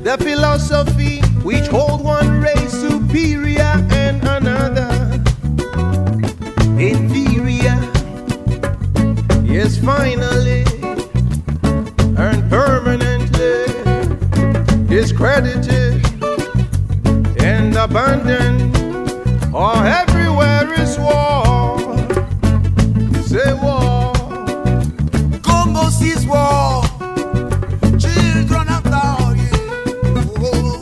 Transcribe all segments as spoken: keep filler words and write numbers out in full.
the philosophy which hold one race superior and another inferior. Yes, finally and permanently discredited and abandoned. Oh, everywhere is war. Say war. Congo sees war. Children are dying. Oh.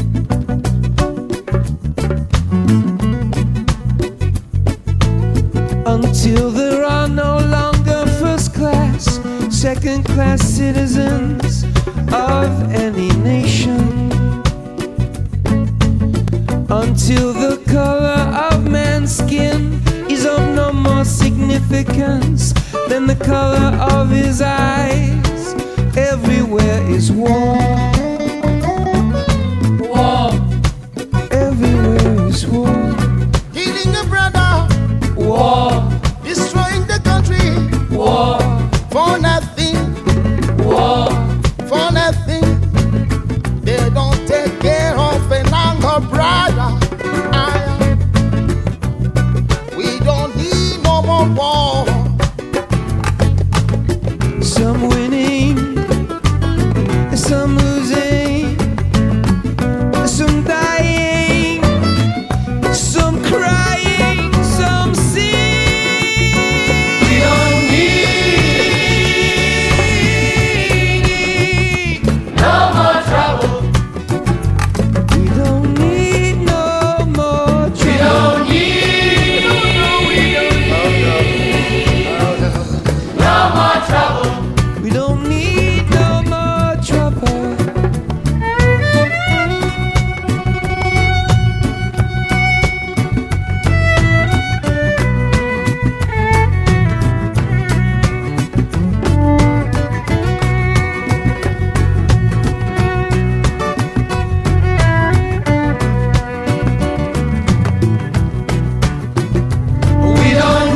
Until there are no longer first class, second class citizens of any nation. Until the color of man's skin is of no more significance than the color of his eyes. Everywhere is war. War. Everywhere is war. Killing a brother. War. Destroying the country. War. For nothing. War. For nothing. They don't take care of an younger brother. I, we don't need no more war. Some winning, some losing, some dying, some crying, some sing. We don't need no more trouble. We don't need no more trouble. We don't need no more trouble. We don't need no more trouble. We don't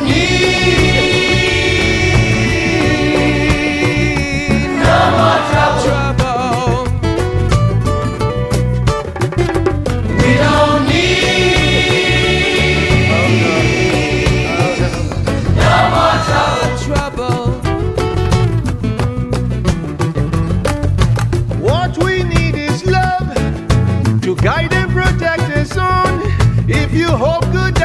need no more trouble. We don't need no more trouble. What we need is love to guide and protect us on. If you hope good